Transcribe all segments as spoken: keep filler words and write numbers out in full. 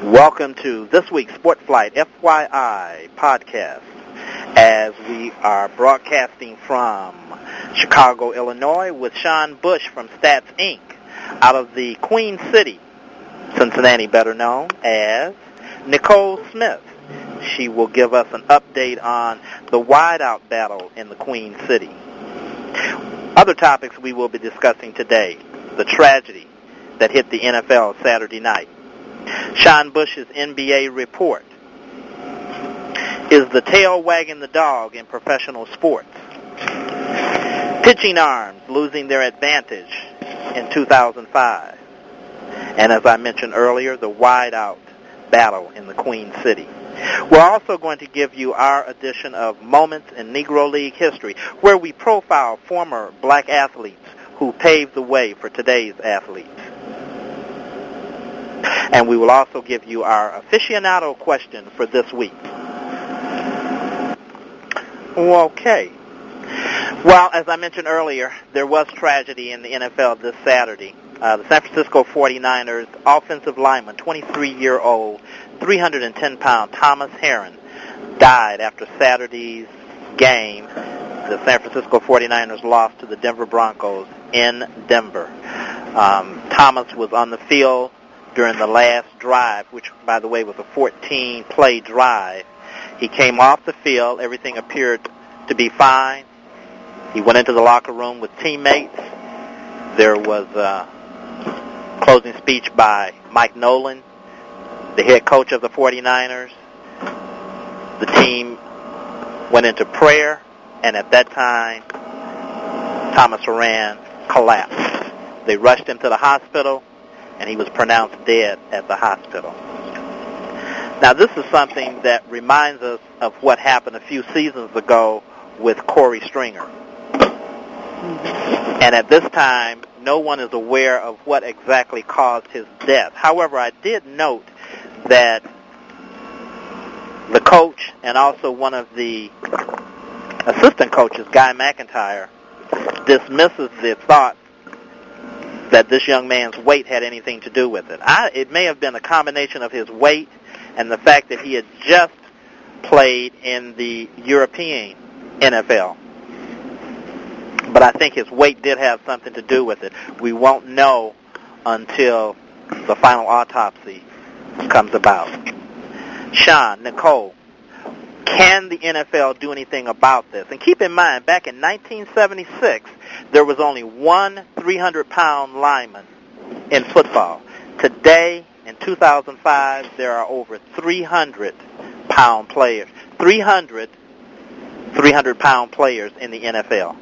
Welcome to this week's Sport Flight F Y I podcast, as we are broadcasting from Chicago, Illinois, with Sean Bush from Stats Incorporated out of the Queen City, Cincinnati, better known as Nicole Smith. She will give us an update on the wideout battle in the Queen City. Other topics we will be discussing today: the tragedy that hit the N F L Saturday night, Sean Bush's N B A report, is the tail wagging the dog in professional sports, pitching arms losing their advantage in two thousand five, and as I mentioned earlier, the wideout battle in the Queen City. We're also going to give you our edition of Moments in Negro League History, where we profile former black athletes who paved the way for today's athletes. And we will also give you our aficionado question for this week. Okay. Well, as I mentioned earlier, there was tragedy in the N F L this Saturday. Uh, the San Francisco forty-niners offensive lineman, twenty-three-year-old, three hundred ten pound Thomas Herron, died after Saturday's game. The San Francisco forty-niners lost to the Denver Broncos in Denver. Um, Thomas was on the field during the last drive, which, by the way, was a fourteen play drive. He came off the field. Everything appeared to be fine. He went into the locker room with teammates. There was a closing speech by Mike Nolan, the head coach of the forty-niners. The team went into prayer, and at that time, Thomas Herron collapsed. They rushed him to the hospital, and he was pronounced dead at the hospital. Now, this is something that reminds us of what happened a few seasons ago with Corey Stringer. And at this time, no one is aware of what exactly caused his death. However, I did note that the coach and also one of the assistant coaches, Guy McIntyre, dismisses the thought that this young man's weight had anything to do with it. I, it may have been a combination of his weight and the fact that he had just played in the European N F L. But I think his weight did have something to do with it. We won't know until the final autopsy comes about. Sean, Nicole, can the N F L do anything about this? And keep in mind, back in nineteen seventy-six, there was only one three hundred pound lineman in football. Today, in two thousand five, there are over three hundred pound players. three hundred three hundred pound players in the N F L.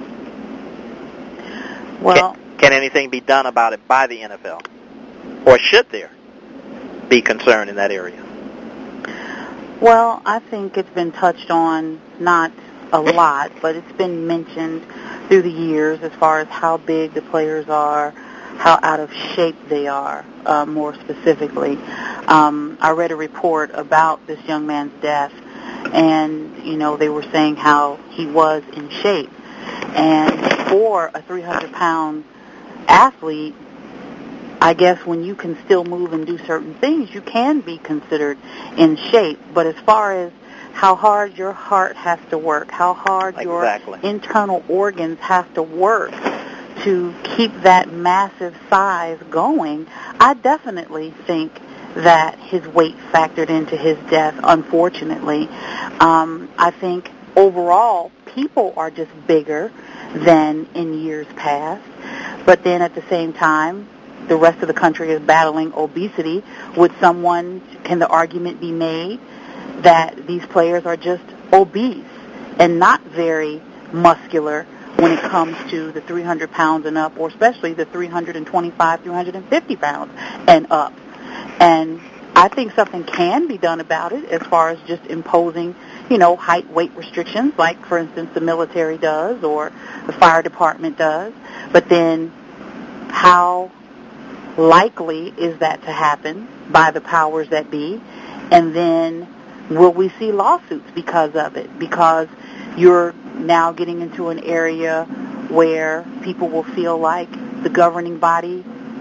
Well, can, can anything be done about it by the N F L? Or should there be concern in that area? Well, I think it's been touched on, not a lot, but it's been mentioned through the years as far as how big the players are, how out of shape they are, uh, more specifically. Um, I read a report about this young man's death, and, you know, they were saying how he was in shape. And for a three hundred pound athlete, I guess when you can still move and do certain things, you can be considered in shape. But as far as how hard your heart has to work, how hard exactly. your internal organs have to work to keep that massive size going, I definitely think that his weight factored into his death, unfortunately. Um, I think overall, people are just bigger than in years past. But then at the same time, the rest of the country is battling obesity. Would someone, can the argument be made that these players are just obese and not very muscular when it comes to the three hundred pounds and up, or especially the three twenty-five, three fifty pounds and up? And I think something can be done about it as far as just imposing, you know, height, weight restrictions, like, for instance, the military does or the fire department does. But then how likely is that to happen by the powers that be? And then will we see lawsuits because of it? Because you're now getting into an area where people will feel like the governing body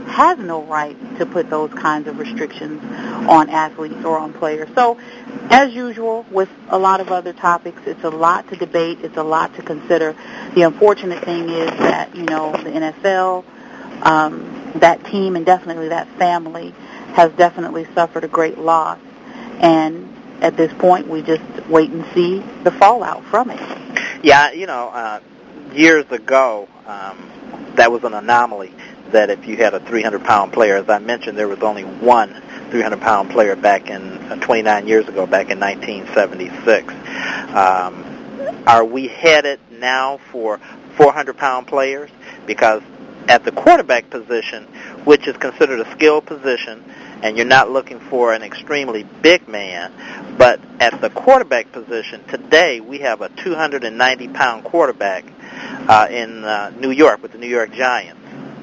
has no right to put those kinds of restrictions on athletes or on players. So, as usual, with a lot of other topics, it's a lot to debate. It's a lot to consider. The unfortunate thing is that, you know, the N F L, um, that team, and definitely that family has definitely suffered a great loss. And at this point, we just wait and see the fallout from it. Yeah, you know, uh, years ago, um, that was an anomaly, that if you had a three hundred pound player, as I mentioned, there was only one three hundred pound player back in uh, twenty-nine years ago, back in nineteen seventy-six. Um, are we headed now for four hundred pound players? Because at the quarterback position, which is considered a skilled position, and you're not looking for an extremely big man, but at the quarterback position today, we have a two hundred ninety pound quarterback uh, in uh, New York with the New York Giants.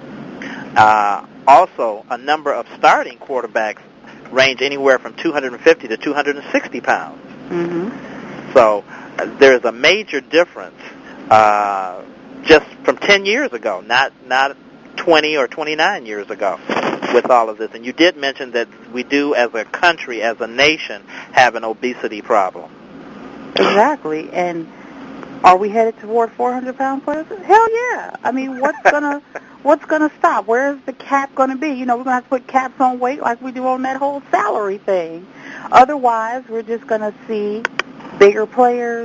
Uh, also, a number of starting quarterbacks range anywhere from two hundred fifty to two hundred sixty pounds. Mm-hmm. So uh, there's a major difference uh, just from ten years ago, not not twenty or twenty-nine years ago, with all of this. And you did mention that we do, as a country, as a nation, have an obesity problem. Exactly. And are we headed toward four hundred pound players? Hell yeah. I mean, what's gonna what's gonna stop? Where's the cap gonna be? You know, we're gonna have to put caps on weight like we do on that whole salary thing. Otherwise, we're just gonna see bigger players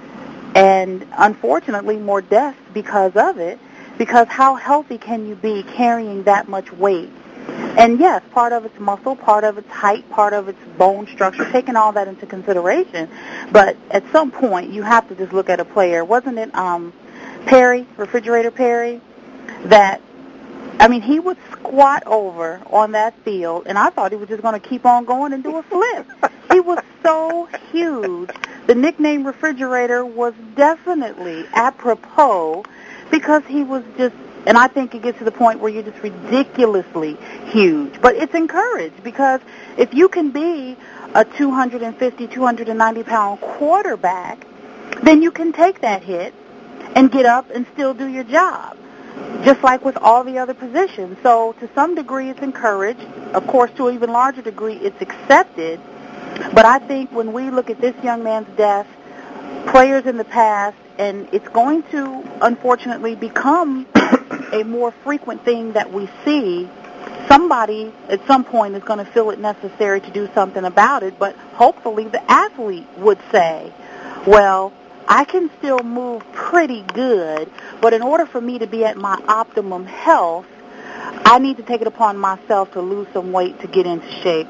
and, unfortunately, more deaths because of it. Because how healthy can you be carrying that much weight? And yes, part of it's muscle, part of it's height, part of it's bone structure, taking all that into consideration. But at some point, you have to just look at a player. Wasn't it um, Perry, Refrigerator Perry, that, I mean, he would squat over on that field, and I thought he was just going to keep on going and do a flip. He was so huge. The nickname Refrigerator was definitely apropos because he was just, and I think it gets to the point where you're just ridiculously huge. But it's encouraged because if you can be a two hundred fifty, two hundred ninety pound quarterback, then you can take that hit and get up and still do your job, just like with all the other positions. So to some degree it's encouraged. Of course, to an even larger degree it's accepted. But I think when we look at this young man's death, players in the past, and it's going to, unfortunately, become a more frequent thing that we see, somebody at some point is going to feel it necessary to do something about it, but hopefully the athlete would say, well, I can still move pretty good, but in order for me to be at my optimum health, I need to take it upon myself to lose some weight to get into shape.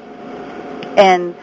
And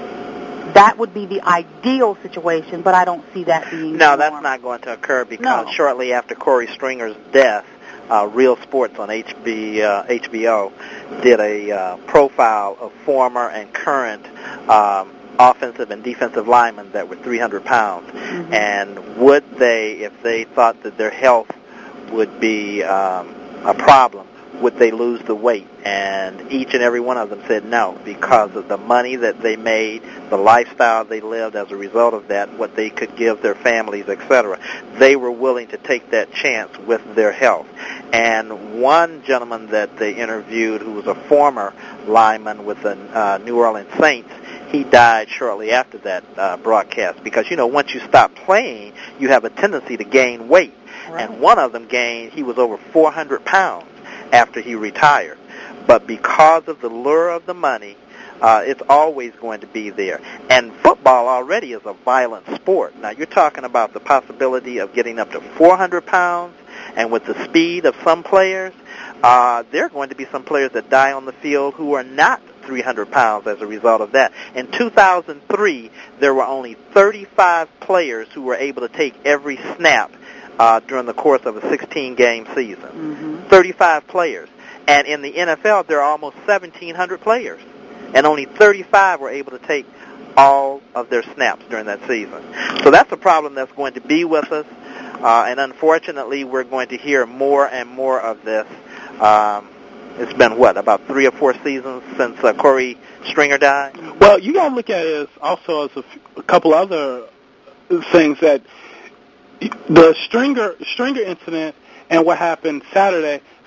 that would be the ideal situation, but I don't see that being No, the that's norm. not going to occur because No. shortly after Corey Stringer's death, uh, Real Sports on H B, uh, H B O did a uh, profile of former and current um, offensive and defensive linemen that were three hundred pounds. Mm-hmm. And would they, if they thought that their health would be um, a problem, would they lose the weight? And each and every one of them said no, because of the money that they made, the lifestyle they lived as a result of that, what they could give their families, et cetera. They were willing to take that chance with their health. And one gentleman that they interviewed, who was a former lineman with the uh, New Orleans Saints, he died shortly after that uh, broadcast because, you know, once you stop playing, you have a tendency to gain weight. Right. And one of them gained, he was over four hundred pounds after he retired. But because of the lure of the money, uh, it's always going to be there. And football already is a violent sport. Now, you're talking about the possibility of getting up to four hundred pounds, and with the speed of some players, uh, there are going to be some players that die on the field who are not three hundred pounds as a result of that. In two thousand three, there were only thirty-five players who were able to take every snap Uh, during the course of a sixteen-game season. Mm-hmm. thirty-five players. And in the N F L, there are almost seventeen hundred players. And only thirty-five were able to take all of their snaps during that season. So that's a problem that's going to be with us. Uh, and unfortunately, we're going to hear more and more of this. Um, it's been, what, about three or four seasons since uh, Corey Stringer died? Well, you got to look at it as also as a, f- a couple other things that the Stringer Stringer incident and what happened Saturday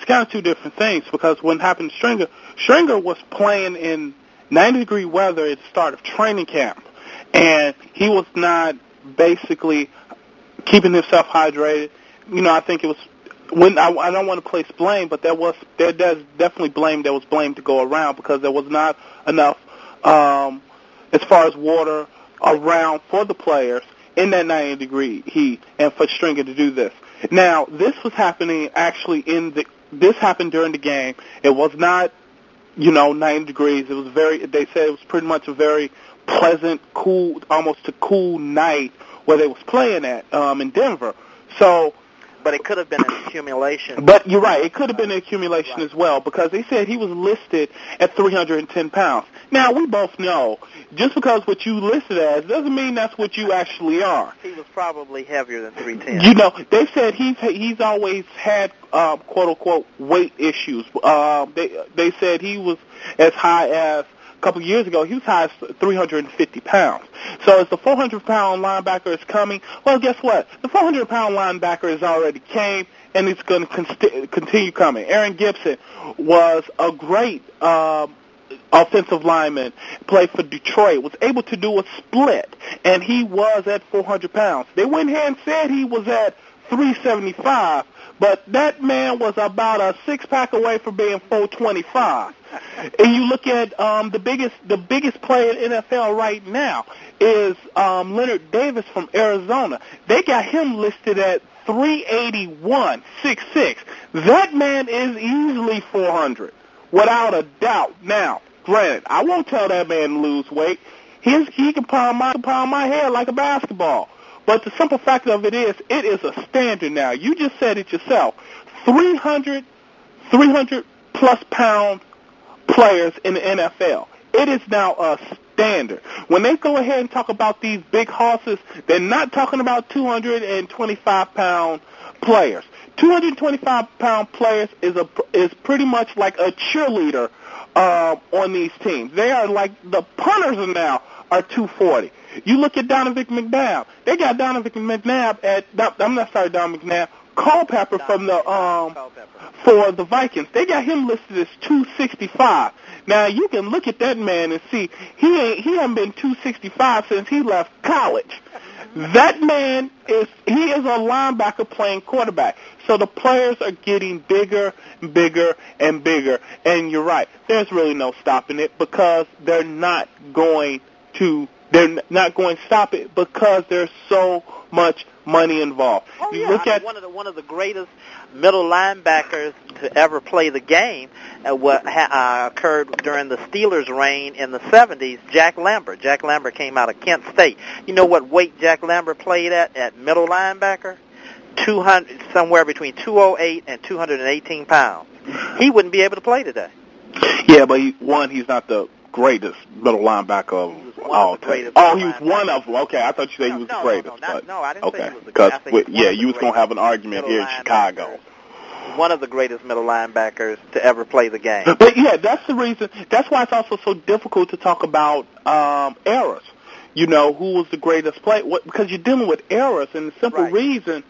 it's kind of two different things, because what happened to Stringer, Stringer was playing in ninety-degree weather at the start of training camp, and he was not basically keeping himself hydrated. You know, I think it was, when I, I don't want to place blame, but there was there, there's definitely blame. There was blame to go around, because there was not enough um, as far as water around for the players in that ninety-degree heat, and for Stringer to do this. Now, this was happening actually in the. This happened during the game. It was not, you know, ninety degrees. It was very. They said it was pretty much a very pleasant, cool, almost a cool night where they was playing at um, in Denver. So. But it could have been an accumulation. But you're right. It could have been an accumulation right. as well, because they said he was listed at three hundred ten pounds. Now, we both know, just because what you listed as doesn't mean that's what you actually are. He was probably heavier than three ten. You know, they said he's he's always had, uh, quote-unquote, weight issues. Uh, they, they said he was as high as, a couple of years ago, he was high as three hundred fifty pounds. So as the four hundred pound linebacker is coming, well, guess what? The four hundred pound linebacker has already came, and it's going to const- continue coming. Aaron Gibson was a great um, offensive lineman, played for Detroit, was able to do a split, and he was at four hundred pounds. They went ahead and said he was at three seventy-five, but that man was about a six-pack away from being four twenty-five. And you look at um, the biggest the biggest player in the N F L right now is um, Leonard Davis from Arizona. They got him listed at three eighty-one, six six. That man is easily four hundred, without a doubt. Now, granted, I won't tell that man to lose weight. His, he can pound my, pound my head like a basketball. But the simple fact of it is, it is a standard now. You just said it yourself. three hundred, three hundred plus pound players in the N F L. It is now a standard. When they go ahead and talk about these big horses, they're not talking about two hundred twenty-five pound players. two hundred twenty-five pound players is a is pretty much like a cheerleader uh, on these teams. They are like, the punters now are two forty. You look at Donovan McNabb. They got Donovan McNabb at, I'm not sorry, Donovan McNabb, Culpepper from the, um, for the Vikings. They got him listed as two sixty-five. Now, you can look at that man and see, he ain't, he hasn't been two sixty-five since he left college. That man is, he is a linebacker playing quarterback. So the players are getting bigger and bigger and bigger. And you're right, there's really no stopping it, because they're not going to They're not going to stop it, because there's so much money involved. Oh, you yeah. look I at mean, one of the one of the greatest middle linebackers to ever play the game, uh, what ha- uh, occurred during the Steelers' reign in the seventies. Jack Lambert. Jack Lambert came out of Kent State. You know what weight Jack Lambert played at at middle linebacker? two hundred, somewhere between two oh eight and two hundred eighteen pounds. He wouldn't be able to play today. Yeah, but he, one, he's not the greatest middle linebacker of all time. Oh, he was one of them. Okay, I thought you said no, he was no, the greatest. No, no, not, no, I didn't okay. say he was the greatest. Because, yeah, you was going to have an argument here in Chicago. One of the greatest middle linebackers to ever play the game. But, yeah, that's the reason. That's why it's also so difficult to talk about um, errors. You know, who was the greatest player? What, because you're dealing with errors, and the simple right. reason.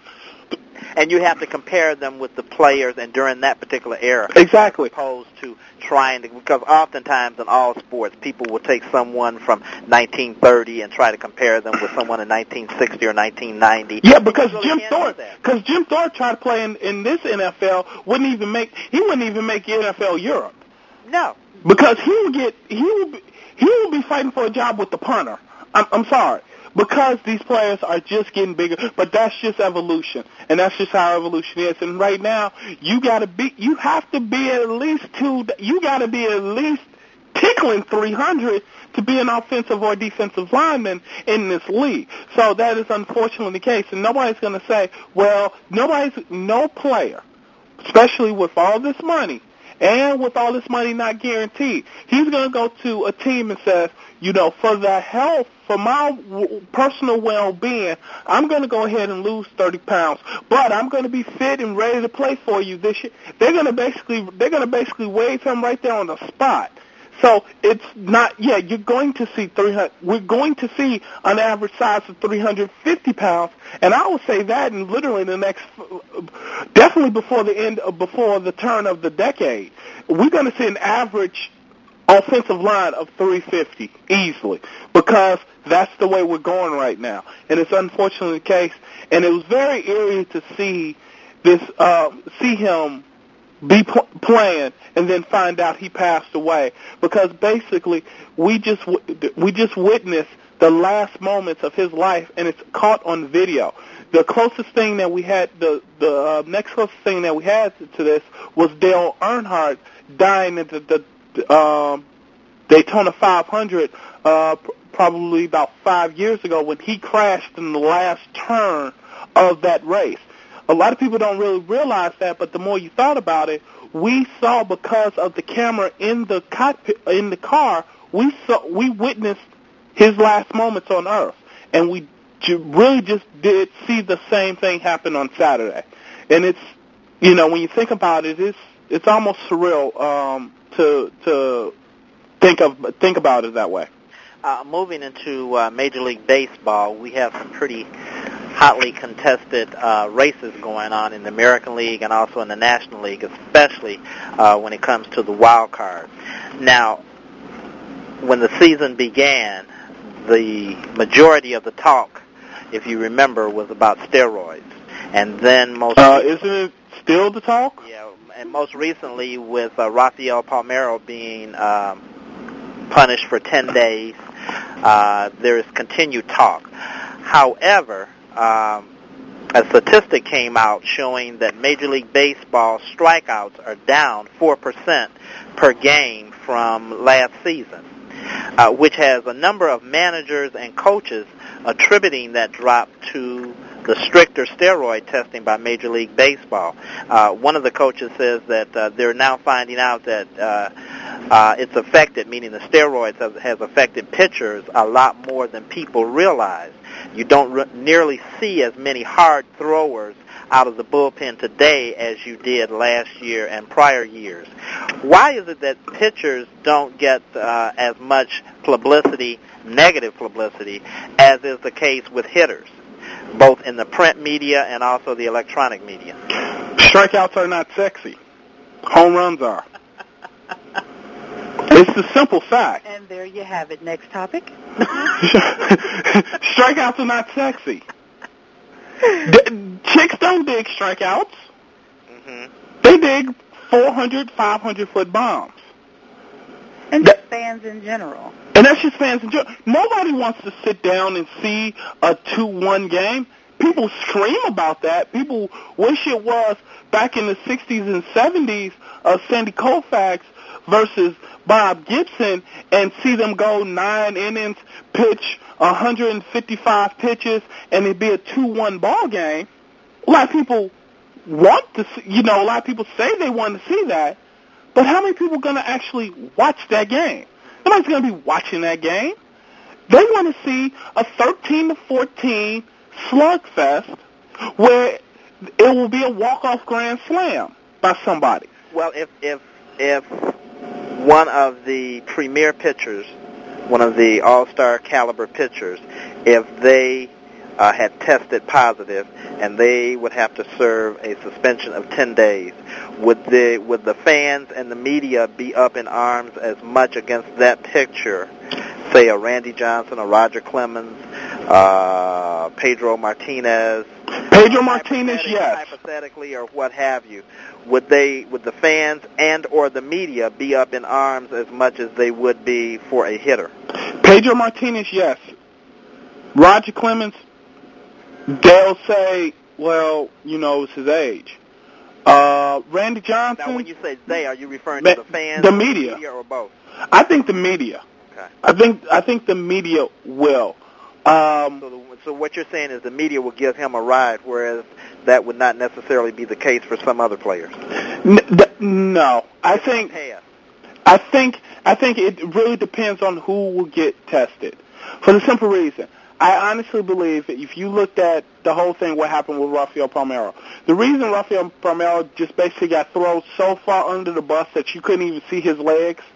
And you have to compare them with the players and during that particular era. Exactly. As opposed to trying to, because oftentimes in all sports, people will take someone from nineteen thirty and try to compare them with someone in nineteen sixty or nineteen ninety. Yeah, because really Jim Thorpe, because that. Jim Thorpe tried to play in, in this N F L, wouldn't even make, he wouldn't even make N F L Europe. No. Because he would get, he would be, he would be fighting for a job with the punter. I'm, I'm sorry. Because these players are just getting bigger, but that's just evolution, and that's just how evolution is. And right now, you gotta be, you have to be at least two, you gotta be at least tickling three hundred to be an offensive or defensive lineman in this league. So that is unfortunately the case, and nobody's gonna say, well, nobody's, no player, especially with all this money, and with all this money not guaranteed, he's going to go to a team and says, you know, for the health, for my w- personal well-being, I'm going to go ahead and lose thirty pounds, but I'm going to be fit and ready to play for you this year. They're going to basically, they're going to basically waive him right there on the spot. So it's not, yeah, you're going to see three hundred, we're going to see an average size of three hundred fifty pounds, and I would say that in literally the next, definitely before the end, of, before the turn of the decade, we're going to see an average offensive line of three fifty easily, because that's the way we're going right now, and it's unfortunately the case. And it was very eerie to see this, uh, see him be pl- playing and then find out he passed away, because basically we just w- we just witnessed the last moments of his life, and it's caught on video. The closest thing that we had, the the uh, next closest thing that we had to this was Dale Earnhardt dying at the, the Um, Daytona five hundred uh, pr- probably about five years ago, when he crashed in the last turn of that race. A lot of people don't really realize that, but the more you thought about it, we saw, because of the camera in the cockpit, in the car, we saw, we witnessed his last moments on Earth, and we j- really just did see the same thing happen on Saturday. And it's, you know, when you think about it, it's it's almost surreal. Um, to to think of think about it that way. Uh, moving into uh, Major League Baseball, we have some pretty hotly contested uh, races going on in the American League and also in the National League, especially uh, when it comes to the wild card. Now, when the season began, the majority of the talk, if you remember, was about steroids, and then most uh, isn't it still the talk? Yeah. And most recently, with uh, Rafael Palmeiro being um, punished for ten days, uh, there is continued talk. However, um, a statistic came out showing that Major League Baseball strikeouts are down four percent per game from last season, uh, which has a number of managers and coaches attributing that drop to the stricter steroid testing by Major League Baseball. Uh, one of the coaches says that uh, they're now finding out that uh, uh, it's affected, meaning the steroids has, has affected pitchers a lot more than people realize. You don't re- nearly see as many hard throwers out of the bullpen today as you did last year and prior years. Why is it that pitchers don't get uh, as much publicity, negative publicity, as is the case with hitters, both in the print media and also the electronic media? Strikeouts are not sexy. Home runs are. It's the simple fact. And there you have it. Next topic. Strikeouts are not sexy. D- chicks don't dig strikeouts. Mm-hmm. They dig four hundred, five hundred foot bombs. And just fans in general. And that's just fans in general. Nobody wants to sit down and see a two one game. People scream about that. People wish it was back in the sixties and seventies of Sandy Koufax versus Bob Gibson, and see them go nine innings, pitch one hundred fifty-five pitches, and it'd be a two one ball game. A lot of people want to see, you know, a lot of people say they want to see that, but how many people are going to actually watch that game? Nobody's going to be watching that game. They want to see a thirteen to fourteen slugfest where it will be a walk-off grand slam by somebody. Well, if if if one of the premier pitchers, one of the all-star caliber pitchers, if they uh, had tested positive and they would have to serve a suspension of ten days, would the would the fans and the media be up in arms as much against that pitcher, say a Randy Johnson, a Roger Clemens, uh, Pedro Martinez? Pedro Martinez, yes. Hypothetically, or what have you, would they, would the fans and or the media be up in arms as much as they would be for a hitter? Pedro Martinez, yes. Roger Clemens, they'll say, well, you know, it's his age. Uh, Randy Johnson. Now, when you say they, are you referring ma- to the fans, the media, the media, or both? I think the media. Okay. I think I think the media will. Um, so, the, so what you're saying is the media will give him a ride, whereas that would not necessarily be the case for some other players. N- th- no, I think. Pass. I think I think it really depends on who will get tested. For the simple reason, I honestly believe that if you looked at the whole thing, what happened with Rafael Palmeiro, the reason Rafael Palmeiro just basically got thrown so far under the bus that you couldn't even see his legs,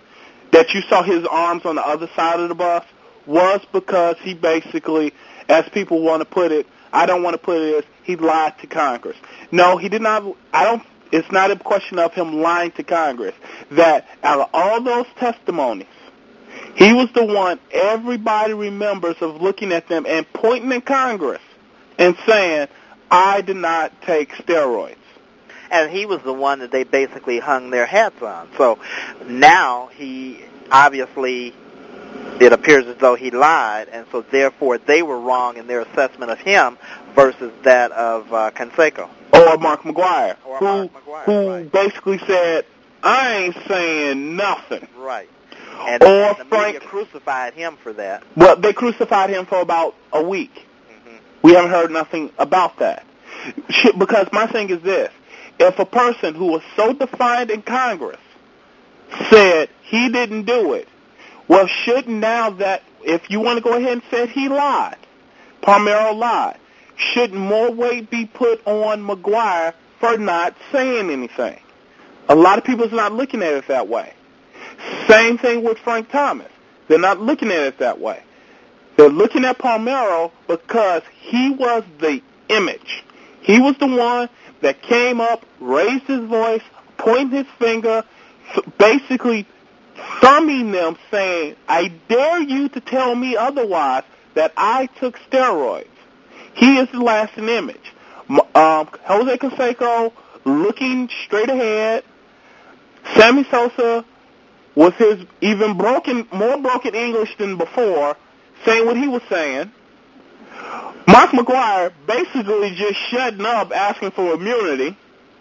that you saw his arms on the other side of the bus was because he basically, as people want to put it, I don't want to put it as he lied to Congress. No, he did not. I don't. It's not a question of him lying to Congress. That out of all those testimonies, he was the one everybody remembers of looking at them and pointing at Congress and saying, I did not take steroids. And he was the one that they basically hung their hats on. So now he obviously, it appears as though he lied, and so therefore they were wrong in their assessment of him versus that of uh, Canseco. Or Mark McGwire, or who, Mark McGwire, who right. basically said, I ain't saying nothing. Right. And, or and the Frank, media crucified him for that. Well, they crucified him for about a week. Mm-hmm. We haven't heard nothing about that. Because my thing is this. If a person who was so defiant in Congress said he didn't do it, well, shouldn't now that, if you want to go ahead and say he lied, Palmero lied, shouldn't more weight be put on McGwire for not saying anything? A lot of people are not looking at it that way. Same thing with Frank Thomas. They're not looking at it that way. They're looking at Palmero because he was the image. He was the one that came up, raised his voice, pointed his finger, basically thumbing them, saying, I dare you to tell me otherwise that I took steroids. He is the lasting image. Um, Jose Canseco looking straight ahead. Sammy Sosa with his even broken, more broken English than before, saying what he was saying. Mark McGwire basically just shutting up, asking for immunity.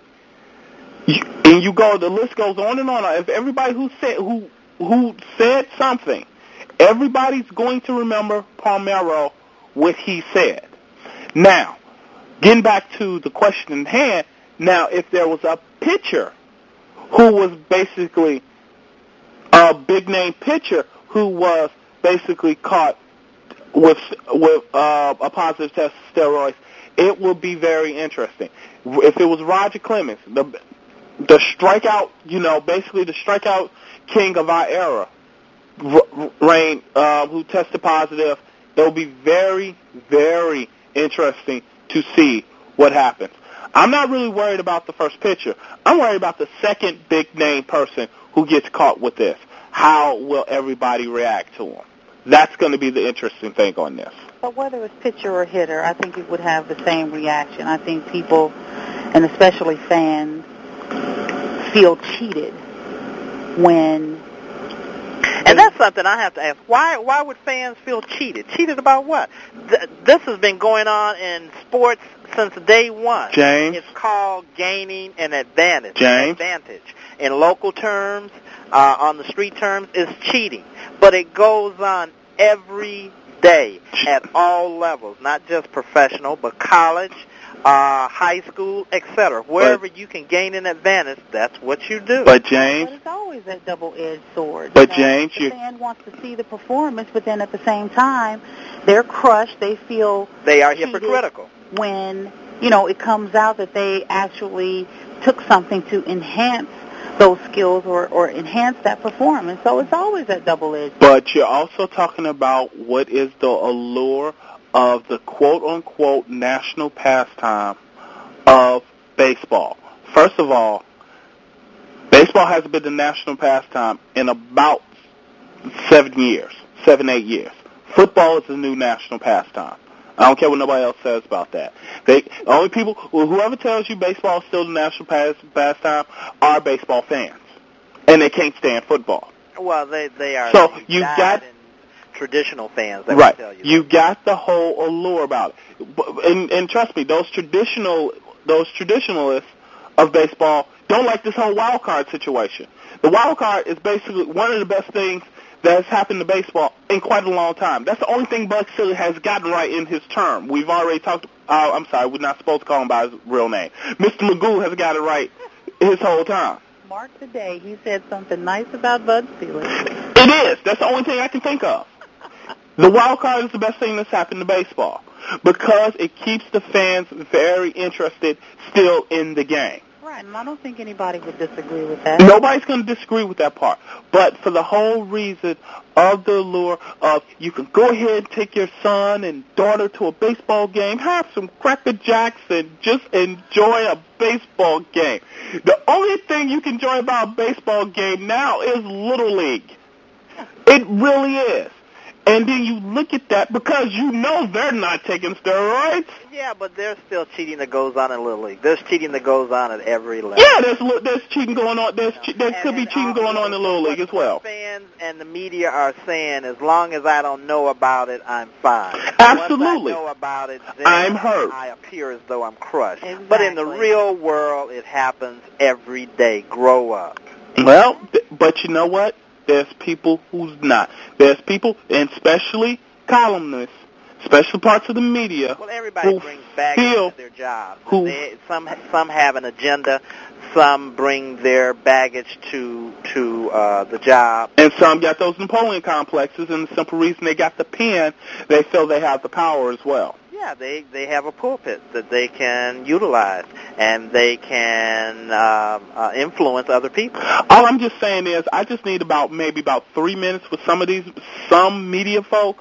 And you go, the list goes on and on. If everybody who said who who said something, everybody's going to remember Palmero what he said. Now, getting back to the question in hand, now if there was a pitcher who was basically a big name pitcher who was basically caught with with uh, a positive test of steroids, it would be very interesting. If it was Roger Clemens, the the strikeout, you know, basically the strikeout king of our era, Rain, uh, who tested positive, it will be very, very interesting to see what happens. I'm not really worried about the first pitcher. I'm worried about the second big name person who gets caught with this. How will everybody react to him? That's going to be the interesting thing on this. But whether it's pitcher or hitter, I think it would have the same reaction. I think people, and especially fans, feel cheated when... And that's something I have to ask. Why Why would fans feel cheated? Cheated about what? Th- this has been going on in sports since day one. James? It's called gaining an advantage. James? Advantage. In local terms, uh, on the street terms, is cheating. But it goes on every day at all levels, not just professional, but college, uh, high school, et cetera. Wherever but, you can gain an advantage, that's what you do. But James, but it's always that double-edged sword. But you know, James, the you fan wants to see the performance, but then at the same time, they're crushed. They feel they are hypocritical when you know it comes out that they actually took something to enhance those skills or, or enhance that performance. So it's always that double-edged. But you're also talking about what is the allure of the quote-unquote national pastime of baseball. First of all, baseball hasn't been the national pastime in about seven years, seven, eight years. Football is the new national pastime. I don't care what nobody else says about that. They only people, whoever tells you baseball is still the national pastime are baseball fans, and they can't stand football. Well, they they are. So you got traditional fans that right. will tell you. You that. got the whole allure about it, and, and trust me, those traditional those traditionalists of baseball don't like this whole wild card situation. The wild card is basically one of the best things that has happened to baseball in quite a long time. That's the only thing Buck Silly has gotten right in his term. We've already talked, uh, I'm sorry, we're not supposed to call him by his real name. Mister Magoo has got it right his whole time. Mark today, he said something nice about Bud Selig. It is. That's the only thing I can think of. The wild card is the best thing that's happened to baseball because it keeps the fans very interested still in the game. Right. Right, and I don't think anybody would disagree with that. Nobody's going to disagree with that part. But for the whole reason of the allure of you can go ahead and take your son and daughter to a baseball game, have some Cracker Jacks, and just enjoy a baseball game. The only thing you can enjoy about a baseball game now is Little League. It really is. And then you look at that because you know they're not taking steroids. Yeah, but there's still cheating that goes on in Little League. There's cheating that goes on at every level. Yeah, there's li- there's cheating going on. There's che- there could be cheating going on in Little League as well. Fans and the media are saying, as long as I don't know about it, I'm fine. Absolutely. Once I know about it, then I'm hurt. I appear as though I'm crushed. Exactly. But in the real world, it happens every day. Grow up. Well, th- but you know what? There's people who's not. There's people, and especially columnists, special parts of the media, well, everybody who brings baggage feel to their jobs. who They, some some have an agenda. Some bring their baggage to to uh, the job. And some got those Napoleon complexes, and the simple reason they got the pen, they feel they have the power as well. Yeah, they, they have a pulpit that they can utilize, and they can uh, uh, influence other people. All I'm just saying is I just need about maybe about three minutes with some of these, some media folks.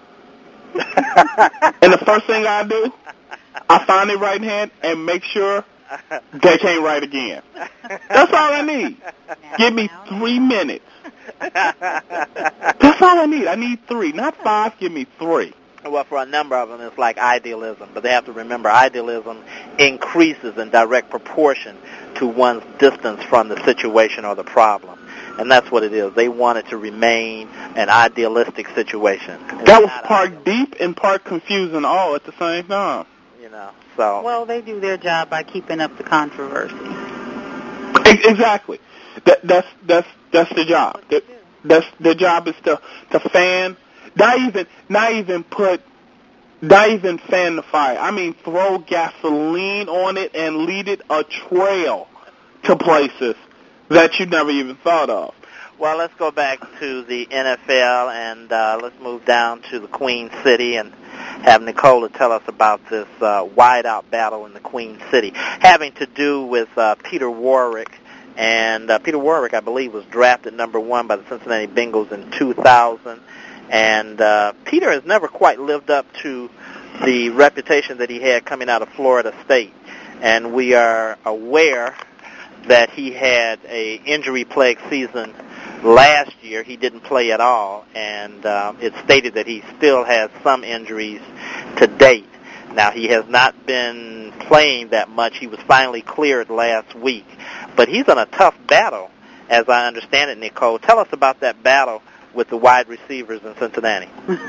And the first thing I do, I find their right hand and make sure they can't write again. That's all I need. Give me three minutes. That's all I need. I need three, not five. Give me three. Well, for a number of them, it's like idealism. But they have to remember idealism increases in direct proportion to one's distance from the situation or the problem. And that's what it is. They want it to remain an idealistic situation. That was part deep and part confusing all at the same time. You know, so. Well, they do their job by keeping up the controversy. Exactly. That, that's that's that's the job. That, that's their job is to to fan. Not even, not even put, not even fan the fire. I mean, throw gasoline on it and lead it a trail to places that you never even thought of. Well, let's go back to the N F L, and uh, let's move down to the Queen City and have Nicola tell us about this uh, wide-out battle in the Queen City, having to do with uh, Peter Warrick. And uh, Peter Warrick, I believe, was drafted number one by the Cincinnati Bengals in two thousand. And uh, Peter has never quite lived up to the reputation that he had coming out of Florida State. And we are aware that he had a injury-plagued season last year. He didn't play at all, and uh, it's stated that he still has some injuries to date. Now, he has not been playing that much. He was finally cleared last week. But he's in a tough battle, as I understand it, Nicole. Tell us about that battle with the wide receivers in Cincinnati.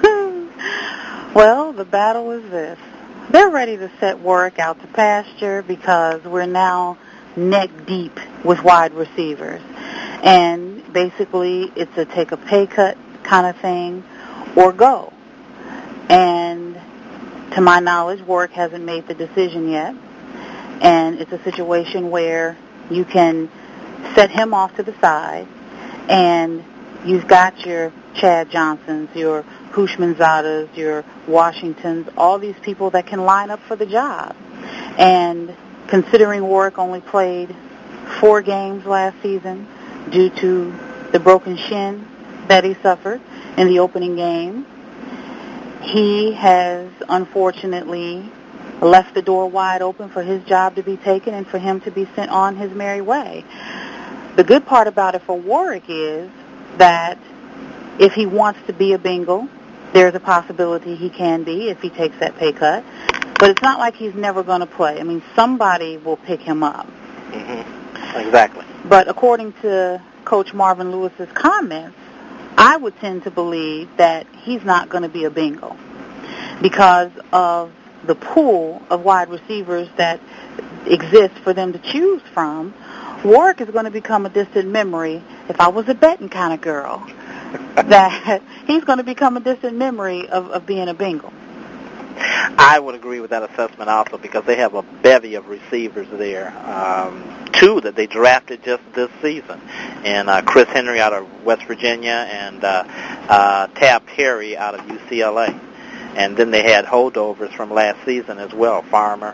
Well, the battle is this. They're ready to set Warrick out to pasture because we're now neck deep with wide receivers. And basically it's a take a pay cut kind of thing or go. And to my knowledge, Warrick hasn't made the decision yet. And it's a situation where you can set him off to the side, and you've got your Chad Johnsons, your Hushmanzadas, your Washingtons, all these people that can line up for the job. And considering Warrick only played four games last season due to the broken shin that he suffered in the opening game, he has unfortunately left the door wide open for his job to be taken and for him to be sent on his merry way. The good part about it for Warrick is that if he wants to be a Bengal, there's a possibility he can be if he takes that pay cut. But it's not like he's never going to play. I mean, somebody will pick him up. Mm-hmm. Exactly. But according to Coach Marvin Lewis's comments, I would tend to believe that he's not going to be a Bengal because of the pool of wide receivers that exists for them to choose from. Warrick is going to become a distant memory. If I was a betting kind of girl, that he's going to become a distant memory of, of being a Bengal. I would agree with that assessment also because they have a bevy of receivers there. Um, two that they drafted just this season, and uh, Chris Henry out of West Virginia and uh, uh, Tab Perry out of U C L A. And then they had holdovers from last season as well, Farmer,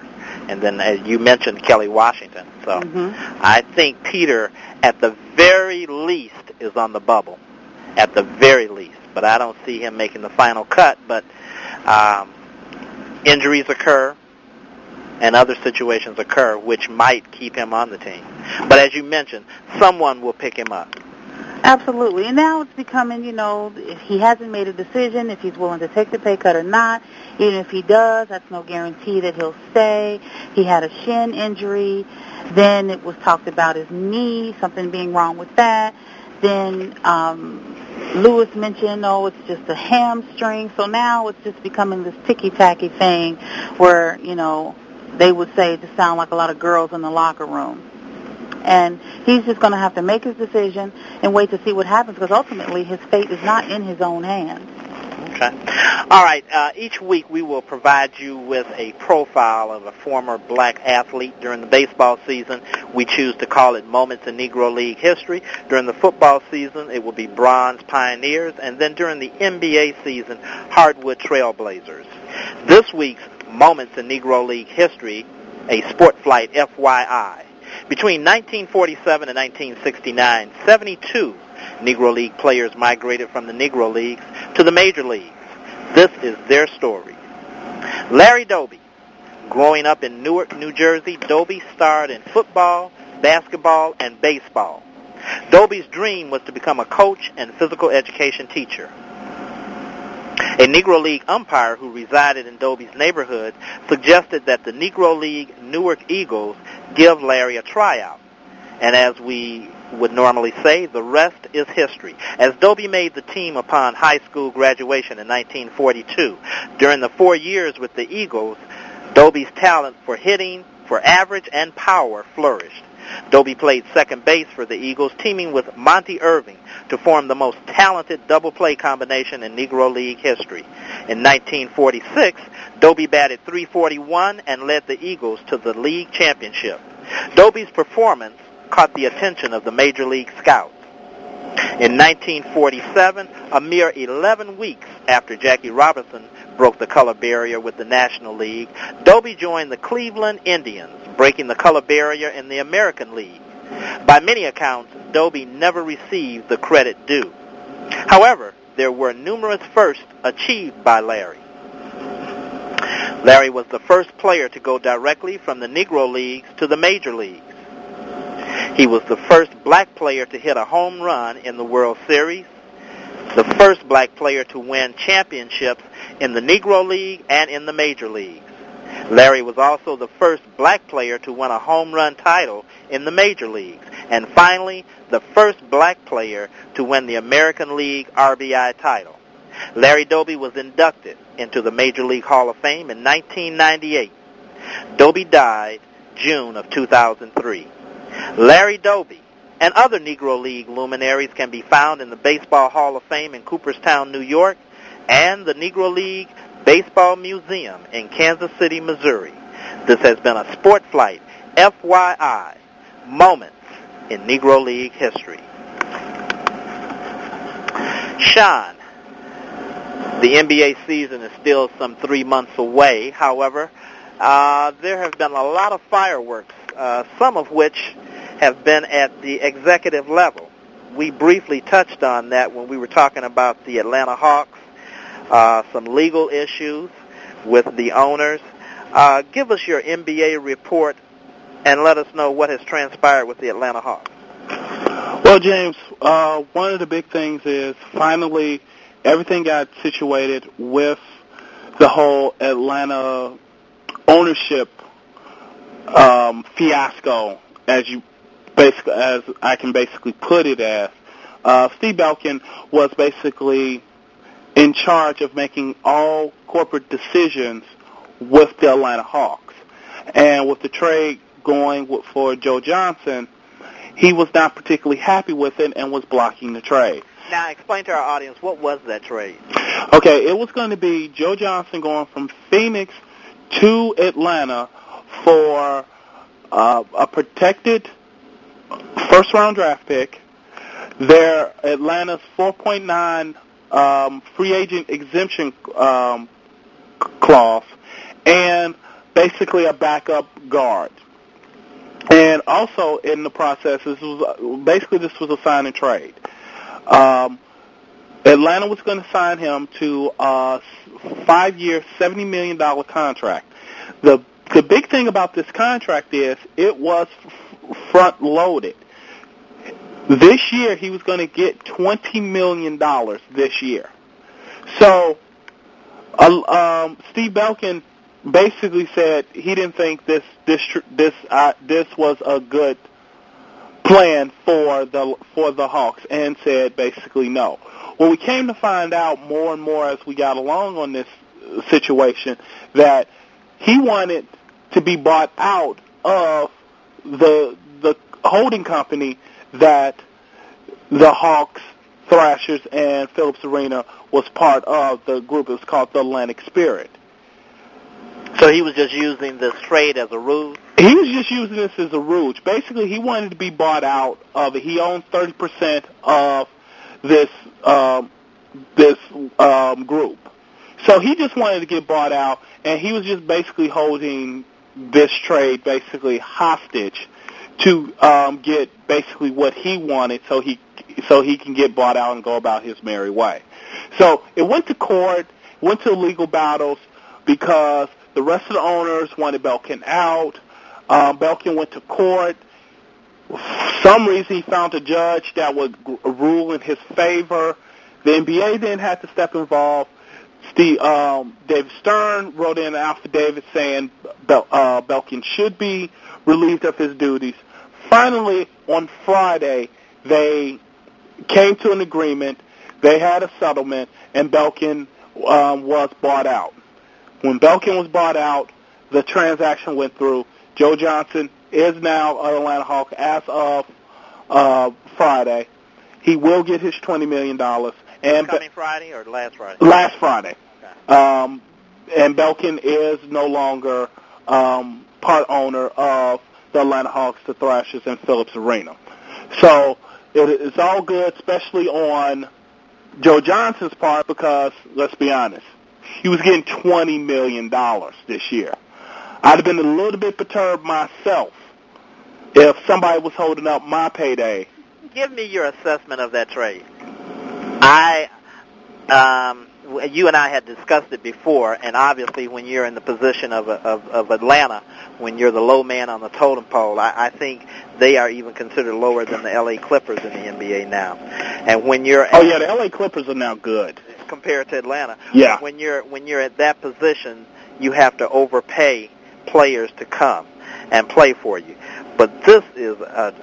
And then, as you mentioned, Kelly Washington. So Mm-hmm. I think Peter, at the very least, is on the bubble. At the very least. But I don't see him making the final cut. But um, injuries occur and other situations occur which might keep him on the team. But as you mentioned, someone will pick him up. Absolutely. And now it's becoming, you know, if he hasn't made a decision, if he's willing to take the pay cut or not. Even if he does, that's no guarantee that he'll stay. He had a shin injury. Then it was talked about his knee, something being wrong with that. Then um, Lewis mentioned, oh, it's just a hamstring. So now it's just becoming this ticky-tacky thing where, you know, they would say to sound like a lot of girls in the locker room. And he's just going to have to make his decision and wait to see what happens, because ultimately his fate is not in his own hands. Okay. All right. Uh, each week we will provide you with a profile of a former black athlete during the baseball season. We choose to call it Moments in Negro League History. During the football season, it will be Bronze Pioneers. And then during the N B A season, Hardwood Trailblazers. This week's Moments in Negro League History, a Sport Flight F Y I. Between nineteen forty-seven and nineteen sixty-nine, seventy-two Negro League players migrated from the Negro Leagues to the Major Leagues. This is their story. Larry Doby. Growing up in Newark, New Jersey, Doby starred in football, basketball, and baseball. Doby's dream was to become a coach and physical education teacher. A Negro League umpire who resided in Doby's neighborhood suggested that the Negro League Newark Eagles give Larry a tryout. And as we would normally say, the rest is history, as Doby made the team upon high school graduation in nineteen forty-two. During the four years with the Eagles, Doby's talent for hitting, for average, and power flourished. Doby played second base for the Eagles, teaming with Monty Irving to form the most talented double-play combination in Negro League history. In nineteen forty-six, Doby batted three forty-one and led the Eagles to the league championship. Doby's performance caught the attention of the Major League scouts. In nineteen forty-seven, a mere eleven weeks after Jackie Robinson broke the color barrier with the National League, Doby joined the Cleveland Indians, breaking the color barrier in the American League. By many accounts, Doby never received the credit due. However, there were numerous firsts achieved by Larry. Larry was the first player to go directly from the Negro Leagues to the Major Leagues. He was the first black player to hit a home run in the World Series, the first black player to win championships in the Negro League and in the Major Leagues. Larry was also the first black player to win a home run title in the Major Leagues, and finally, the first black player to win the American League R B I title. Larry Doby was inducted into the Major League Hall of Fame in nineteen ninety-eight. Doby died June of two thousand three. Larry Doby and other Negro League luminaries can be found in the Baseball Hall of Fame in Cooperstown, New York, and the Negro League Baseball Museum in Kansas City, Missouri. This has been a Sport Flight F Y I, Moments in Negro League History. Sean, the N B A season is still some three months away. However, uh, there have been a lot of fireworks, uh, some of which have been at the executive level. We briefly touched on that when we were talking about the Atlanta Hawks, uh, some legal issues with the owners. Uh, give us your N B A report and let us know what has transpired with the Atlanta Hawks. Well, James, uh, one of the big things is finally everything got situated with the whole Atlanta ownership um, fiasco, as you basically, as I can basically put it as. Uh, Steve Belkin was basically in charge of making all corporate decisions with the Atlanta Hawks. And with the trade going with, for Joe Johnson, he was not particularly happy with it and was blocking the trade. Now, explain to our audience, what was that trade? Okay, it was going to be Joe Johnson going from Phoenix to Atlanta for uh, a protected first-round draft pick, their Atlanta's four point nine um, free agent exemption um, clause, and basically a backup guard. And also in the process, this was basically this was a sign and trade. Um, Atlanta was going to sign him to a five-year, seventy million dollars contract. The the big thing about this contract is it was f- front-loaded. This year he was going to get twenty million dollars this year. So uh, um, Steve Belkin basically said he didn't think this this this uh, this was a good plan for the for the Hawks, and said basically no. Well, we came to find out more and more as we got along on this situation that he wanted to be bought out of the the holding company that the Hawks, Thrashers, and Phillips Arena was part of. The group is called the Atlantic Spirit. So he was just using this trade as a ruse? He was just using this as a ruse. Basically, he wanted to be bought out of it. He owned thirty percent of this um, this um, group. So he just wanted to get bought out, and he was just basically holding this trade basically hostage to um, get basically what he wanted so he so he can get bought out and go about his merry way. So it went to court, went to legal battles, because the rest of the owners wanted Belkin out. Um, Belkin went to court. For some reason, he found a judge that would rule in his favor. The N B A then had to step involved. Steve, um, David Stern wrote in an affidavit saying Bel- uh, Belkin should be relieved of his duties. Finally, on Friday, they came to an agreement. They had a settlement, and Belkin um, was bought out. When Belkin was bought out, the transaction went through. Joe Johnson is now an Atlanta Hawk as of uh, Friday. He will get his twenty million dollars. And coming Friday or last Friday? Last Friday. Okay. Um, and Belkin is no longer um, part owner of the Atlanta Hawks, the Thrashers, and Phillips Arena. So it, it's all good, especially on Joe Johnson's part, because, let's be honest, he was getting twenty million dollars this year. I'd have been a little bit perturbed myself if somebody was holding up my payday. Give me your assessment of that trade. I, um, you and I had discussed it before, and obviously when you're in the position of, of, of Atlanta, when you're the low man on the totem pole, I, I think they are even considered lower than the L A Clippers in the N B A now. And when you're oh yeah, the L A Clippers are now good compared to Atlanta. Yeah. When you're when you're at that position, you have to overpay players to come and play for you. But this is a,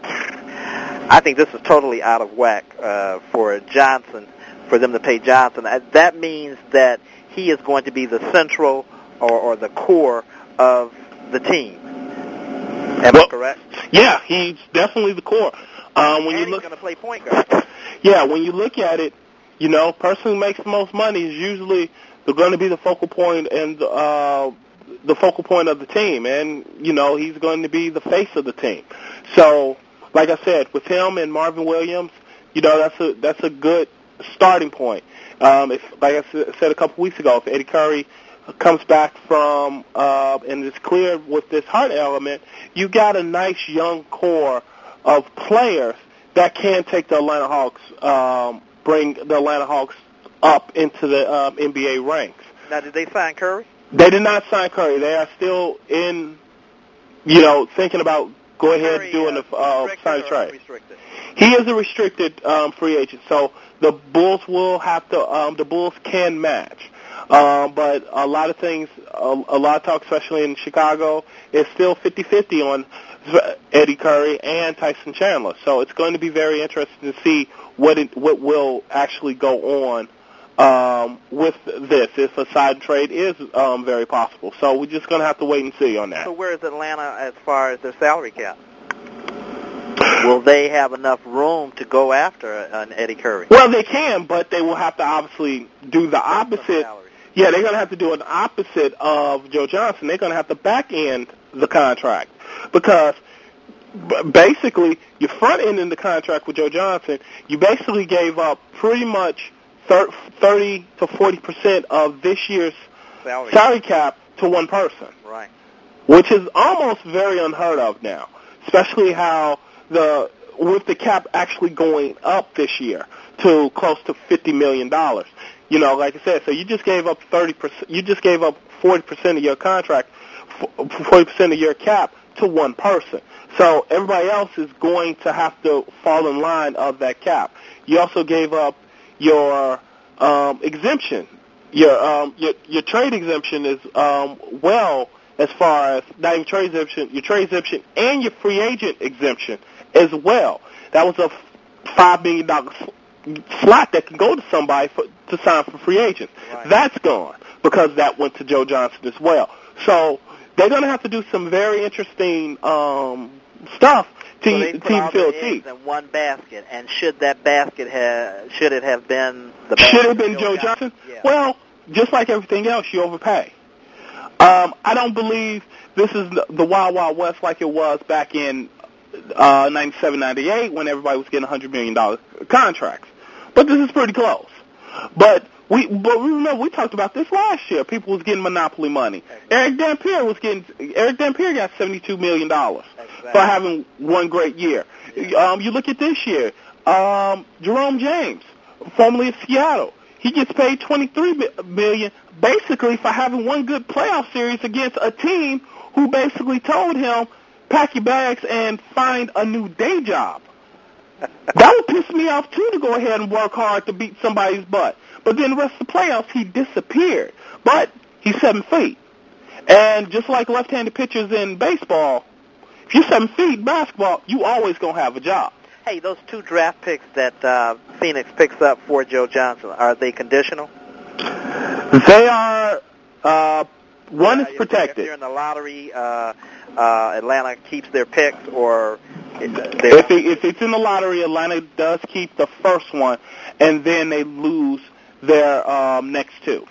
a I think this is totally out of whack uh, for Johnson, for them to pay Johnson. That means that he is going to be the central or, or the core of the team. Am well, I correct? Yeah, he's definitely the core. Um, when and you he's look, going to play point guard. Yeah, when you look at it, you know, person who makes the most money is usually they're going to be the focal point and uh, the focal point of the team, and you know he's going to be the face of the team. So, like I said, with him and Marvin Williams, you know that's a that's a good starting point. Um, if, like I said a couple weeks ago, if Eddie Curry comes back from uh, and is clear with this heart element, you got a nice young core of players that can take the Atlanta Hawks, um, bring the Atlanta Hawks up into the um, N B A ranks. Now, did they sign Curry? They did not sign Curry. They are still in, you know, thinking about go ahead Curry, doing uh, the uh, sign trade. Restricted? He is a restricted um, free agent, so the Bulls will have to. Um, the Bulls can match, um, but a lot of things, a, a lot of talk, especially in Chicago, is still fifty-fifty on Eddie Curry and Tyson Chandler. So it's going to be very interesting to see what it, what will actually go on um, with this, if a side trade is um, very possible. So we're just going to have to wait and see on that. So where is Atlanta as far as their salary cap? Will they have enough room to go after an Eddie Curry? Well, they can, but they will have to obviously do the opposite. Yeah, they're going to have to do an opposite of Joe Johnson. They're going to have to back end the contract, because basically you're front ending the contract with Joe Johnson. You basically gave up pretty much thirty to forty percent of this year's salary, salary cap to one person. Right. Which is almost very unheard of now, especially how the with the cap actually going up this year to close to fifty million dollars. You know, like I said, so you just gave up thirty percent. You just gave up forty percent of your contract, forty percent of your cap to one person. So everybody else is going to have to fall in line of that cap. You also gave up your um, exemption. Your um, your your trade exemption is um, well as far as not even trade exemption, your trade exemption and your free agent exemption as well. That was a five million dollar slot that can go to somebody for, to sign for free agents. Right. That's gone because that went to Joe Johnson as well. So they're going to have to do some very interesting um, stuff to, so they to put even all fill their a eggs in one basket, and should that basket have should it have been the basket should it have been Joe, Joe Johnson? Johnson? Yeah. Well, just like everything else, you overpay. Um, I don't believe this is the Wild Wild West like it was back in uh, ninety-seven, ninety-eight when everybody was getting one hundred million dollars contracts. But this is pretty close. But we, but we remember we talked about this last year. People was getting monopoly money. Exactly. Eric Dampier was getting. Eric Dampier got seventy-two million dollars exactly. for having one great year. Yeah. Um, you look at this year. Um, Jerome James, formerly of Seattle, he gets paid twenty-three million dollars basically for having one good playoff series against a team who basically told him, pack your bags and find a new day job. That would piss me off, too, to go ahead and work hard to beat somebody's butt. But then the rest of the playoffs, he disappeared. But he's seven feet. And just like left-handed pitchers in baseball, if you're seven feet in basketball, you always going to have a job. Hey, those two draft picks that uh, Phoenix picks up for Joe Johnson, are they conditional? They are, uh, one yeah, is protected. If they're in the lottery, uh, uh, Atlanta keeps their picks, or... If, it, if it's in the lottery, Atlanta does keep the first one, and then they lose their um, next two.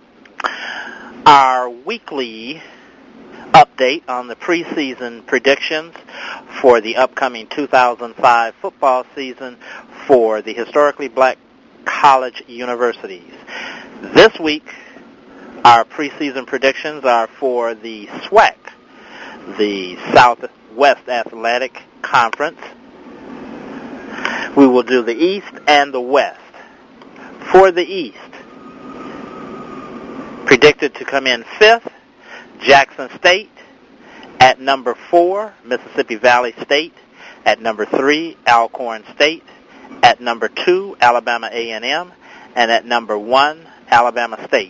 Our weekly update on the preseason predictions for the upcoming two thousand five football season for the historically black college universities. This week, our preseason predictions are for the SWAC, the Southwest Athletic Conference. We will do the East and the West. For the East, predicted to come in fifth, Jackson State. At number four, Mississippi Valley State. At number three, Alcorn State. At number two, Alabama A and M. And at number one, Alabama State.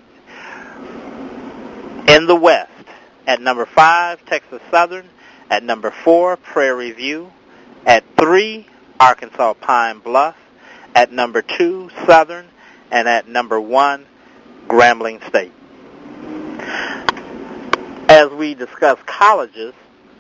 In the West, at number five, Texas Southern. At number four, Prairie View. At three, Arkansas Pine Bluff. At number two, Southern. And at number one, Grambling State. As we discuss colleges,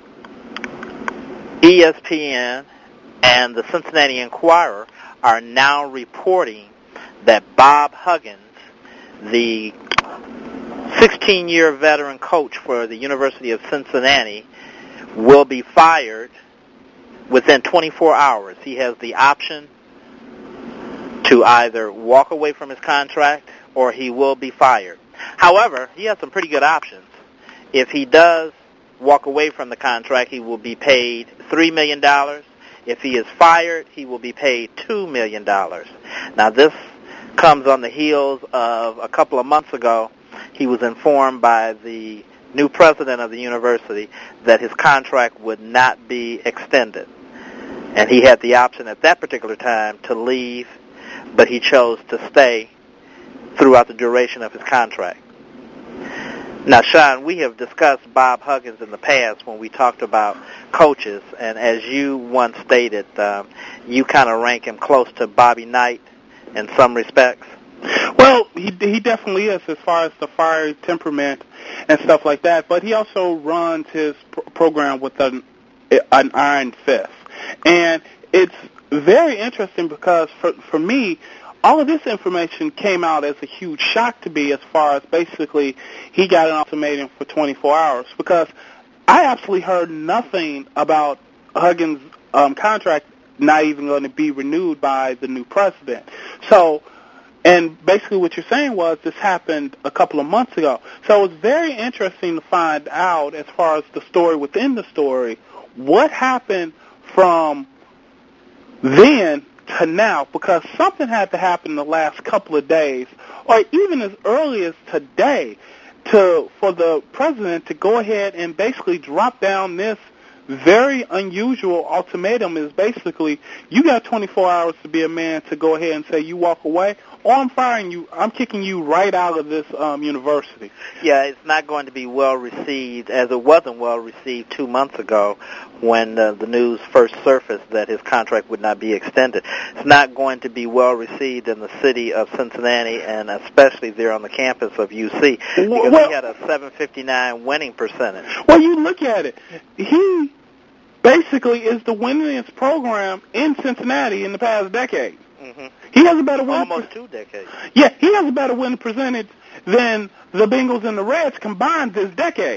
E S P N and the Cincinnati Enquirer are now reporting that Bob Huggins, the sixteen-year veteran coach for the University of Cincinnati, will be fired within twenty-four hours. He has the option to either walk away from his contract or he will be fired. However, he has some pretty good options. If he does walk away from the contract, he will be paid three million dollars. If he is fired, he will be paid two million dollars. Now, this comes on the heels of a couple of months ago, he was informed by the new president of the university that his contract would not be extended. And he had the option at that particular time to leave, but he chose to stay throughout the duration of his contract. Now, Sean, we have discussed Bob Huggins in the past when we talked about coaches, and as you once stated, um, you kind of rank him close to Bobby Knight in some respects. Well, he he definitely is as far as the fiery temperament and stuff like that, but he also runs his pr- program with an, an iron fist. And it's very interesting because for for me, all of this information came out as a huge shock to me as far as basically he got an ultimatum for twenty-four hours, because I absolutely heard nothing about Huggins' um, contract not even going to be renewed by the new president. So And basically what you're saying was this happened a couple of months ago. So it's very interesting to find out, as far as the story within the story, what happened from then to now, because something had to happen in the last couple of days, or even as early as today, to for the president to go ahead and basically drop down this very unusual ultimatum. Is basically, you got twenty-four hours to be a man to go ahead and say you walk away, or I'm firing you, I'm kicking you right out of this um, university. Yeah, it's not going to be well received, as it wasn't well received two months ago when uh, the news first surfaced that his contract would not be extended. It's not going to be well received in the city of Cincinnati, and especially there on the campus of U C, because well, he had a seven fifty-nine winning percentage. Well, you look at it. He basically is the winningest program in Cincinnati in the past decade. Mm-hmm. He has a better win. Almost two decades. Yeah, he has a better win percentage than the Bengals and the Reds combined this decade.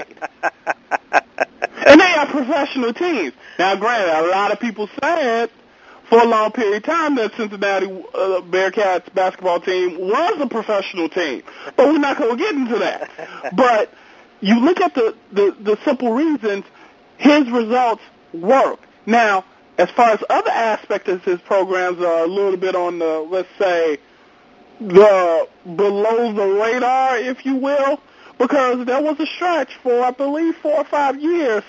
And they are professional teams. Now, granted, a lot of people said for a long period of time that Cincinnati uh, Bearcats basketball team was a professional team. But we're not going to get into that. But you look at the, the, the simple reasons his results work. Now, as far as other aspects of his programs are a little bit on the, let's say, the below the radar, if you will, because there was a stretch for, I believe, four or five years,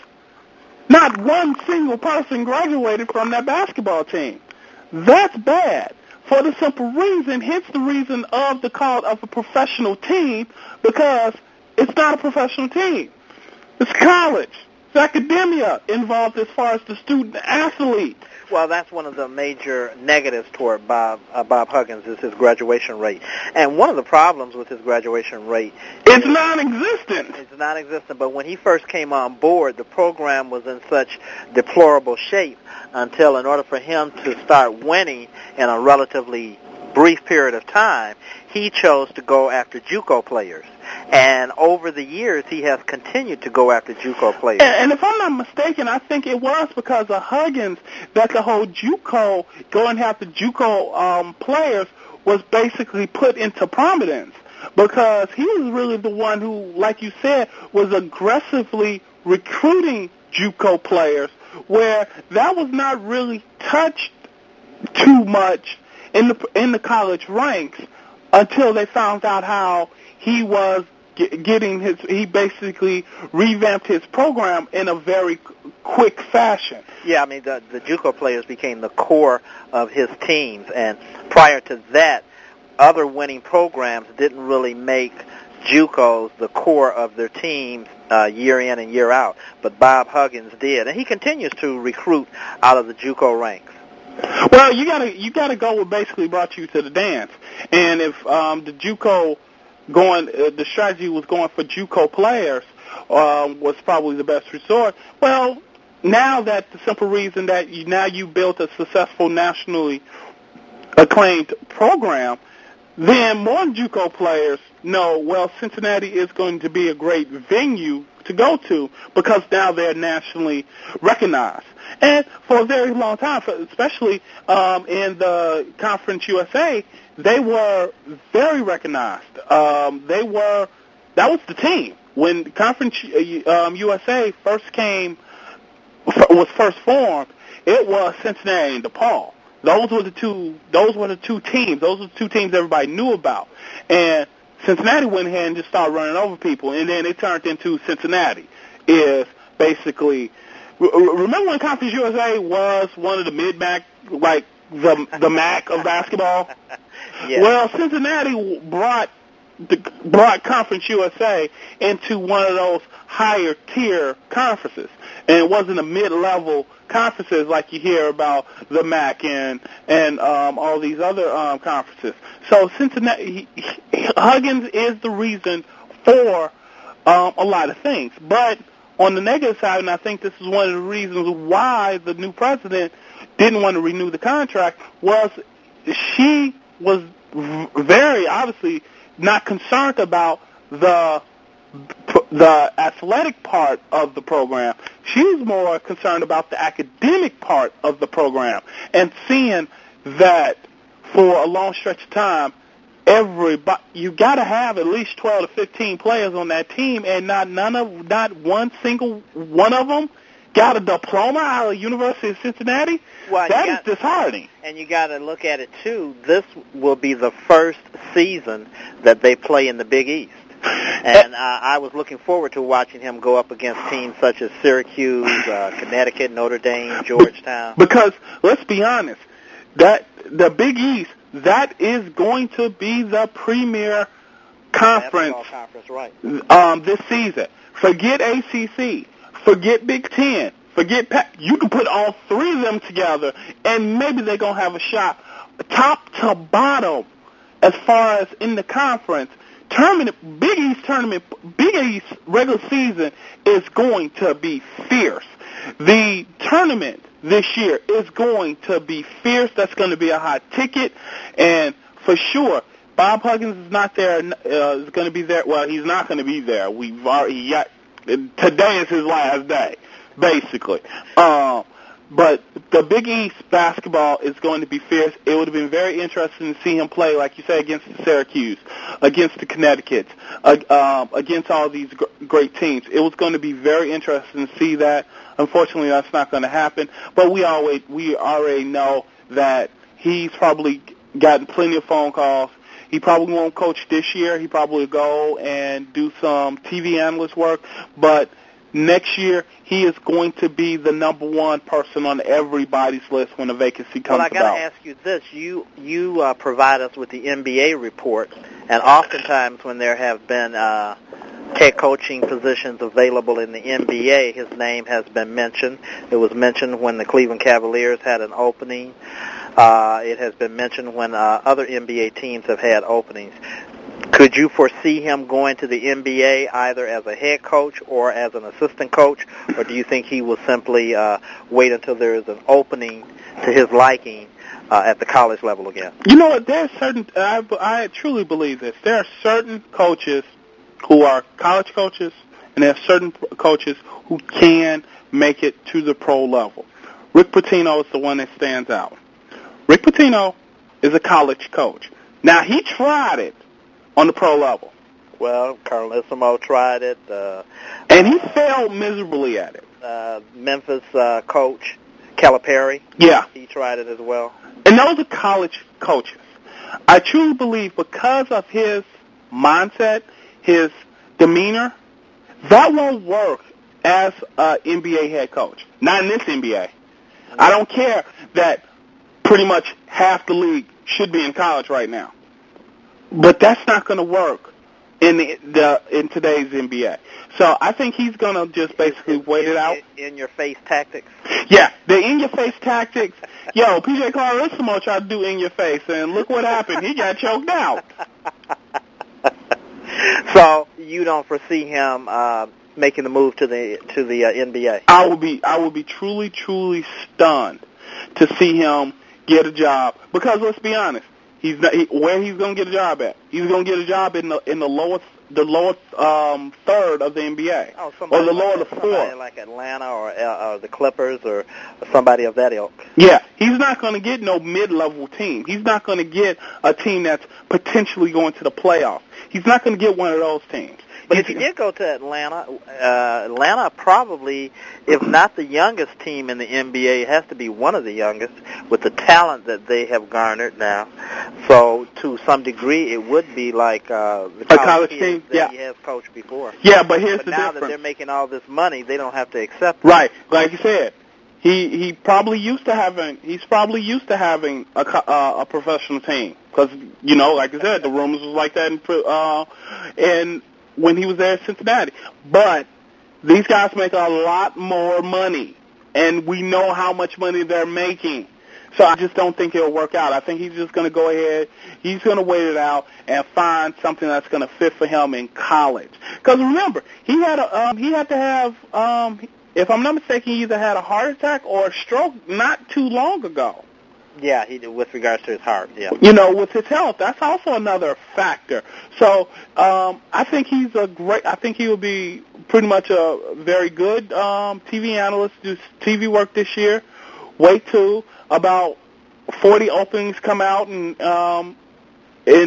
not one single person graduated from that basketball team. That's bad. For the simple reason, hence the reason of the call of a professional team, because it's not a professional team. It's college. It's academia involved as far as the student athlete. Well, that's one of the major negatives toward Bob uh, Bob Huggins is his graduation rate. And one of the problems with his graduation rate It's non-existent. It's non-existent, but when he first came on board, the program was in such deplorable shape until, in order for him to start winning in a relatively brief period of time, he chose to go after JUCO players. And over the years, he has continued to go after JUCO players. And, and if I'm not mistaken, I think it was because of Huggins that the whole JUCO, going after JUCO um, players, was basically put into prominence, because he was really the one who, like you said, was aggressively recruiting JUCO players, where that was not really touched too much in the in the college ranks until they found out how he was get, getting his, he basically revamped his program in a very quick fashion. Yeah, I mean, the, the JUCO players became the core of his teams, and prior to that, other winning programs didn't really make JUCOs the core of their teams uh, year in and year out, but Bob Huggins did, and he continues to recruit out of the JUCO ranks. Well, you gotta you gotta go what basically brought you to the dance, and if um, the JUCO going, uh, the strategy was going for JUCO players uh, was probably the best resort. Well, now that the simple reason that you, now you built a successful nationally acclaimed program, then more JUCO players know, well, Cincinnati is going to be a great venue to go to because now they're nationally recognized. And for a very long time, especially um, in the Conference U S A, they were very recognized. Um, they were, that was the team. When Conference um, U S A first came, was first formed, it was Cincinnati and DePaul. Those were the two. Those were the two teams. Those were the two teams everybody knew about. And Cincinnati went ahead and just started running over people, and then it turned into Cincinnati. Is basically, remember when Conference U S A was one of the mid-MAC, like the the MAC of basketball? Yeah. Well, Cincinnati brought the, brought Conference U S A into one of those higher tier conferences, and it wasn't a mid-level conferences like you hear about the MAC and and um, all these other um, conferences. So Cincinnati, he, he, Huggins is the reason for um, a lot of things. But on the negative side, and I think this is one of the reasons why the new president didn't want to renew the contract, was she was very obviously not concerned about the the athletic part of the program. She's more concerned about the academic part of the program, and seeing that for a long stretch of time, everybody. You got to have at least twelve to fifteen players on that team, and not none of not one single one of them got a diploma out of the University of Cincinnati. Well, that got, is disheartening. And you got to look at it too. This will be the first season that they play in the Big East. And uh, I was looking forward to watching him go up against teams such as Syracuse, uh, Connecticut, Notre Dame, Georgetown. Because let's be honest, that the Big East, that is going to be the premier conference, conference right. um, this season. Forget A C C, forget Big Ten, forget Pac. You can put all three of them together, and maybe they're gonna have a shot, top to bottom, as far as in the conference. Tournament, Big East tournament, Big East regular season is going to be fierce. The tournament this year is going to be fierce. That's going to be a hot ticket, and for sure, Bob Huggins is not there. Uh, is going to be there. Well, he's not going to be there. We've already got today is his last day, basically. Uh, But the Big East basketball is going to be fierce. It would have been very interesting to see him play, like you said, against the Syracuse, against the Connecticut, uh, um, against all these gr- great teams. It was going to be very interesting to see that. Unfortunately, that's not going to happen. But we always we already know that he's probably gotten plenty of phone calls. He probably won't coach this year. He probably will go and do some T V analyst work, but next year, he is going to be the number one person on everybody's list when a vacancy comes about. Well, I got to ask you this. You you uh, provide us with the N B A report, and oftentimes when there have been uh, head coaching positions available in the N B A, his name has been mentioned. It was mentioned when the Cleveland Cavaliers had an opening. Uh, it has been mentioned when uh, other N B A teams have had openings. Could you foresee him going to the N B A either as a head coach or as an assistant coach, or do you think he will simply uh, wait until there is an opening to his liking uh, at the college level again? You know what? There's certain. I, I truly believe this. There are certain coaches who are college coaches, and there are certain coaches who can make it to the pro level. Rick Pitino is the one that stands out. Rick Pitino is a college coach. Now, he tried it on the pro level. Well, Carlissimo tried it. Uh, and he failed miserably at it. Uh, Memphis uh, coach, Calipari. Yeah. He tried it as well. And those are college coaches. I truly believe because of his mindset, his demeanor, that won't work as an N B A head coach. Not in this N B A. Mm-hmm. I don't care that pretty much half the league should be in college right now. But that's not going to work in the, the in today's N B A. So I think he's going to just basically in, wait in, it out. In your face tactics. Yeah, the in your face tactics. Yo, P J Carlissimo tried to do in your face, and look what happened. He got choked out. So you don't foresee him uh, making the move to the to the uh, N B A? I would be I would be truly truly stunned to see him get a job, because let's be honest. He's not, he, where he's going to get a job at. He's going to get a job in the in the lowest the lowest um, third of the N B A, oh, or the like lower the fourth, like Atlanta or, uh, or the Clippers or somebody of that ilk. Yeah, he's not going to get no mid-level team. He's not going to get a team that's potentially going to the playoffs. He's not going to get one of those teams. But if he did go to Atlanta, uh, Atlanta probably, if not the youngest team in the N B A, has to be one of the youngest with the talent that they have garnered now. So to some degree, it would be like uh, the college, college team team, that yeah. he has coached before. Yeah, but here's but the now difference. Now that they're making all this money, they don't have to accept it. Right, like you said. He he probably used to having he's probably used to having a uh, a professional team, because you know, like I said, the rumors was like that in uh and. when he was there at Cincinnati. But these guys make a lot more money, and we know how much money they're making. So I just don't think it'll work out. I think he's just going to go ahead, he's going to wait it out and find something that's going to fit for him in college. Because remember, he had a, um, he had to have, um, if I'm not mistaken, he either had a heart attack or a stroke not too long ago. Yeah, he with regards to his heart, yeah. You know, with his health, that's also another factor. So um, I think he's a great, I think he will be pretty much a very good um, T V analyst, do T V work this year. Wait till about forty openings come out, and um, and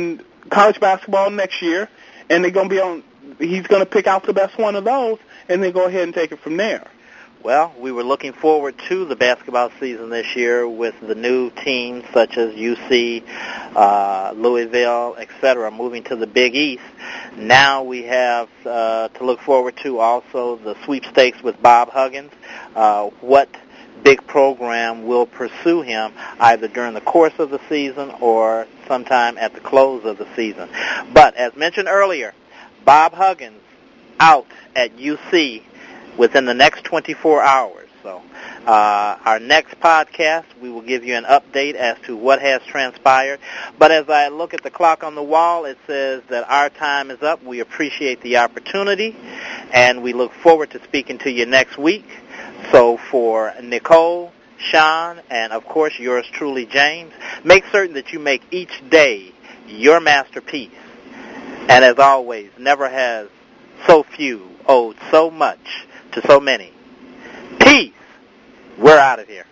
college basketball next year, and they're going to be on. He's going to pick out the best one of those, and then go ahead and take it from there. Well, we were looking forward to the basketball season this year with the new teams such as U C, uh, Louisville, et cetera, moving to the Big East. Now we have uh, to look forward to also the sweepstakes with Bob Huggins. Uh, what big program will pursue him either during the course of the season or sometime at the close of the season. But as mentioned earlier, Bob Huggins out at U C within the next twenty-four hours. So uh, our next podcast, we will give you an update as to what has transpired. But as I look at the clock on the wall, it says that our time is up. We appreciate the opportunity, and we look forward to speaking to you next week. So for Nicole, Sean, and, of course, yours truly, James, make certain that you make each day your masterpiece. And as always, never has so few owed so much to so many. Peace. We're out of here.